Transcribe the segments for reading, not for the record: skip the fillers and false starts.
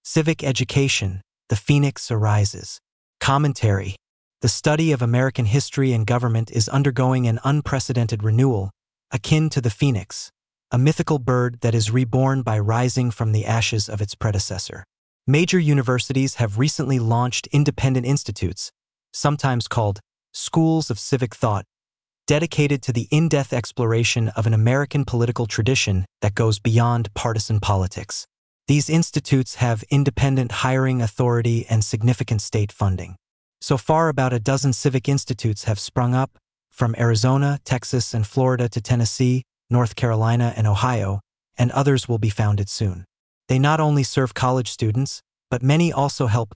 Civic Education, The Phoenix Arises. Commentary. The study of American history and government is undergoing an unprecedented renewal, akin to the phoenix, a mythical bird that is reborn by rising from the ashes of its predecessor. Major universities have recently launched independent institutes, sometimes called schools of civic thought, dedicated to the in-depth exploration of an American political tradition that goes beyond partisan politics. These institutes have independent hiring authority and significant state funding. So far, about a dozen civic institutes have sprung up, from Arizona, Texas, and Florida to Tennessee, North Carolina, and Ohio, and others will be founded soon. They not only serve college students, but many also help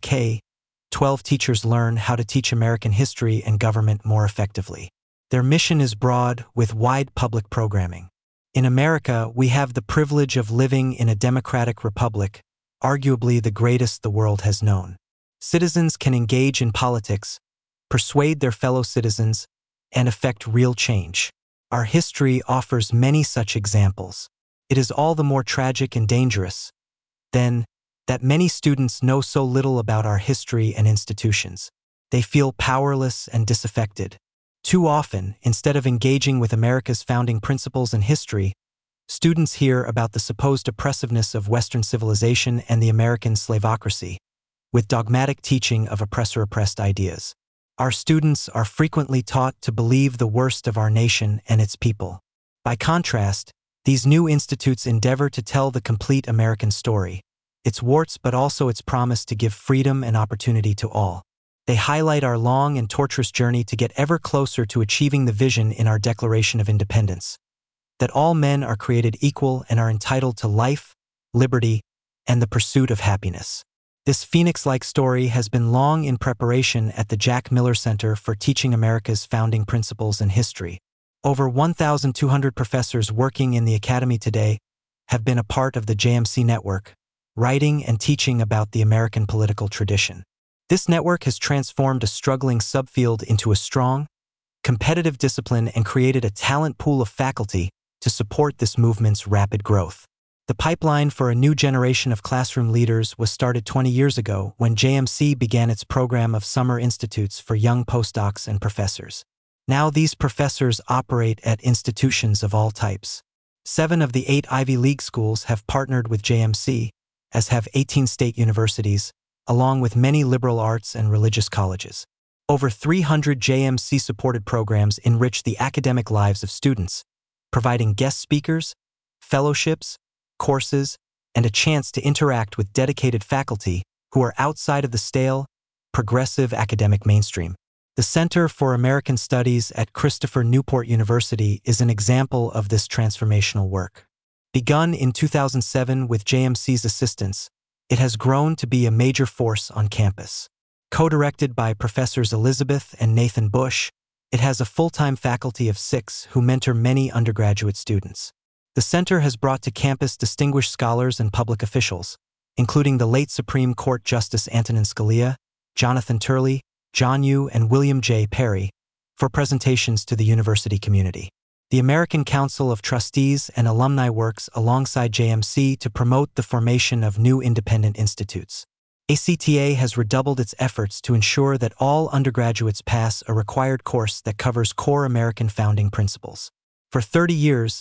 K-12 teachers learn how to teach American history and government more effectively. Their mission is broad, with wide public programming. In America, we have the privilege of living in a democratic republic, arguably the greatest the world has known. Citizens can engage in politics, persuade their fellow citizens, and effect real change. Our history offers many such examples. It is all the more tragic and dangerous, then, that many students know so little about our history and institutions. They feel powerless and disaffected. Too often, instead of engaging with America's founding principles and history, students hear about the supposed oppressiveness of Western civilization and the American slavocracy, with dogmatic teaching of oppressor-oppressed ideas. Our students are frequently taught to believe the worst of our nation and its people. By contrast, these new institutes endeavor to tell the complete American story, its warts but also its promise to give freedom and opportunity to all. They highlight our long and torturous journey to get ever closer to achieving the vision in our Declaration of Independence, that all men are created equal and are entitled to life, liberty, and the pursuit of happiness. This phoenix-like story has been long in preparation at the Jack Miller Center for Teaching America's Founding Principles and History. Over 1,200 professors working in the Academy today have been a part of the JMC network, writing and teaching about the American political tradition. This network has transformed a struggling subfield into a strong, competitive discipline and created a talent pool of faculty to support this movement's rapid growth. The pipeline for a new generation of classroom leaders was started 20 years ago when JMC began its program of summer institutes for young postdocs and professors. Now these professors operate at institutions of all types. 7 of the 8 Ivy League schools have partnered with JMC, as have 18 state universities, along with many liberal arts and religious colleges. Over 300 JMC-supported programs enrich the academic lives of students, providing guest speakers, fellowships, courses, and a chance to interact with dedicated faculty who are outside of the stale, progressive academic mainstream. The Center for American Studies at Christopher Newport University is an example of this transformational work. Begun in 2007 with JMC's assistance, it has grown to be a major force on campus. Co-directed by Professors Elizabeth and Nathan Bush, it has a full-time faculty of 6 who mentor many undergraduate students. The center has brought to campus distinguished scholars and public officials, including the late Supreme Court Justice Antonin Scalia, Jonathan Turley, John Yoo, and William J. Perry, for presentations to the university community. The American Council of Trustees and Alumni works alongside JMC to promote the formation of new independent institutes. ACTA has redoubled its efforts to ensure that all undergraduates pass a required course that covers core American founding principles. For 30 years,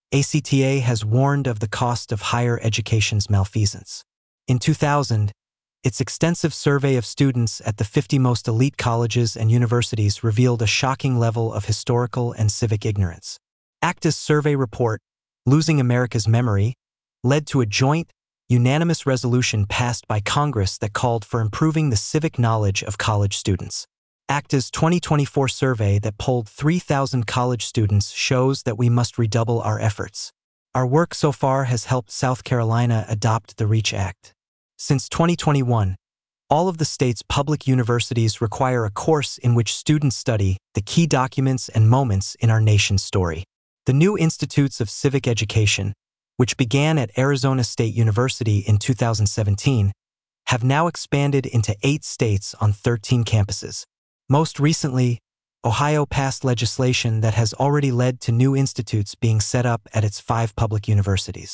ACTA has warned of the cost of higher education's malfeasance. In 2000, its extensive survey of students at the 50 most elite colleges and universities revealed a shocking level of historical and civic ignorance. ACTA's survey report, Losing America's Memory, led to a joint, unanimous resolution passed by Congress that called for improving the civic knowledge of college students. ACTA's 2024 survey that polled 3,000 college students shows that we must redouble our efforts. Our work so far has helped South Carolina adopt the REACH Act. Since 2021, all of the state's public universities require a course in which students study the key documents and moments in our nation's story. The new Institutes of Civic Education, which began at Arizona State University in 2017, have now expanded into 8 states on 13 campuses. Most recently, Ohio passed legislation that has already led to new institutes being set up at its 5 public universities.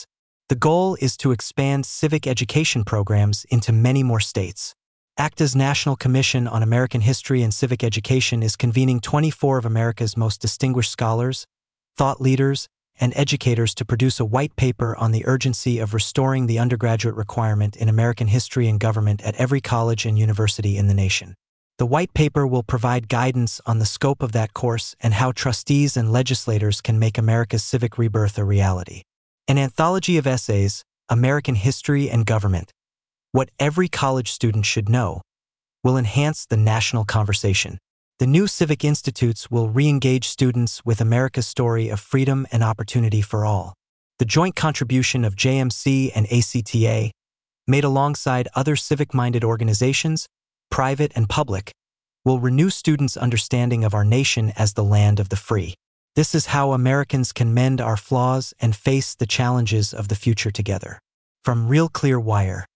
The goal is to expand civic education programs into many more states. ACTA's National Commission on American History and Civic Education is convening 24 of America's most distinguished scholars, thought leaders, and educators to produce a white paper on the urgency of restoring the undergraduate requirement in American history and government at every college and university in the nation. The white paper will provide guidance on the scope of that course and how trustees and legislators can make America's civic rebirth a reality. An anthology of essays, American History and Government, What Every College Student Should Know, will enhance the national conversation. The new Civic Institutes will re-engage students with America's story of freedom and opportunity for all. The joint contribution of JMC and ACTA, made alongside other civic-minded organizations, private and public, will renew students' understanding of our nation as the land of the free. This is how Americans can mend our flaws and face the challenges of the future together. From Real Clear Wire.